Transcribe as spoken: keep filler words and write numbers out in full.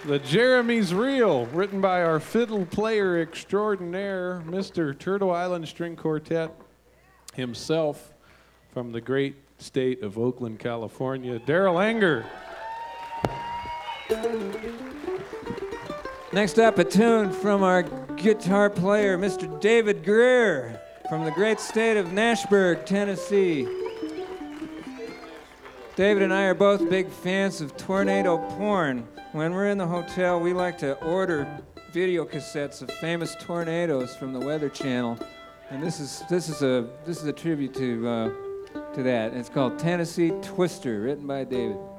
The Jeremy's Reel, written by our fiddle player extraordinaire, Mister Turtle Island String Quartet himself, from the great state of Oakland, California, Darrell Anger. Next up, a tune from our guitar player, Mister David Greer, from the great state of Nashburg, Tennessee. David and I are both big fans of tornado porn. When we're in the hotel, we like to order video cassettes of famous tornadoes from the Weather Channel, and this is this is a this is a tribute to uh, to that. It's called Tennessee Twister, written by David.